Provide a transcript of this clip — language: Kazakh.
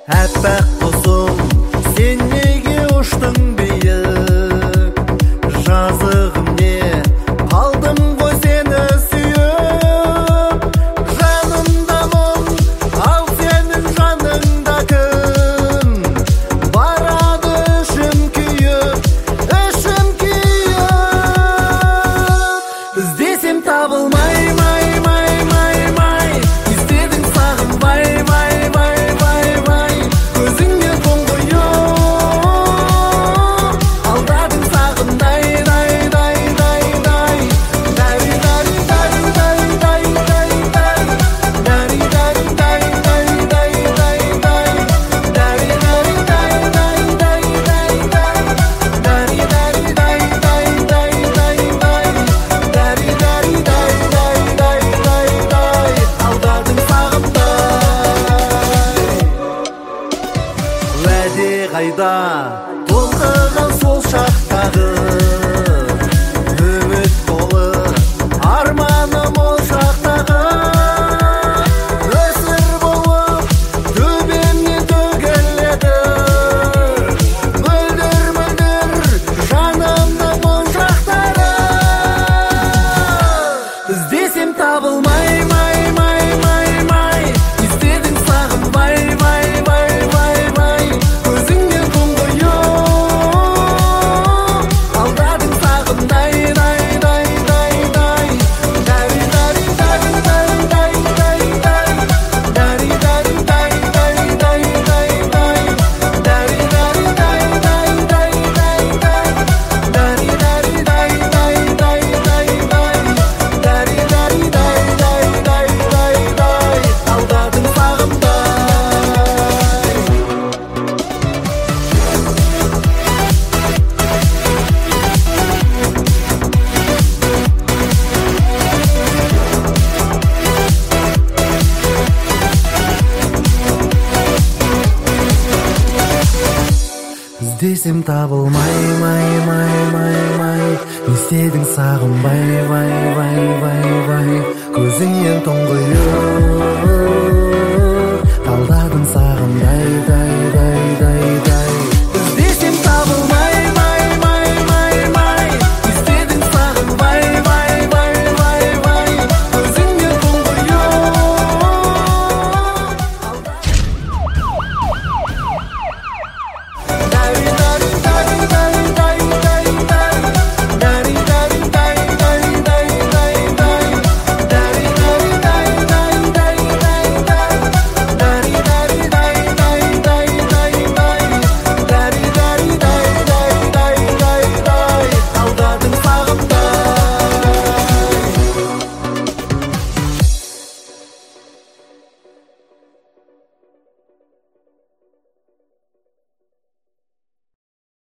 Әппақ құсым, сен неге ұштың биік? Жазығым не, қалдым ғой сені сүйіп. Жанымдамын, ал сенің жаныңда кім? Барады ішім күйіп, іздесем табылмай, іздедің сағынбай, көзіңнен тұңғиып, алдадың сағындай, қайда толқыған сол шақтағы үміт толы арманым ол шақтағы өсір болып төбемнен төгіледі мөлдір жанымды моншақтары іздесем табылмай іздедің сағынбай іздесем табылмай, іздедің сағынбай, көзіңнен тұңғиып